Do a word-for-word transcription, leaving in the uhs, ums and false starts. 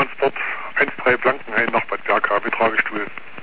Transport eins drei Blankenhain nach Bad Berka, Tragestuhl.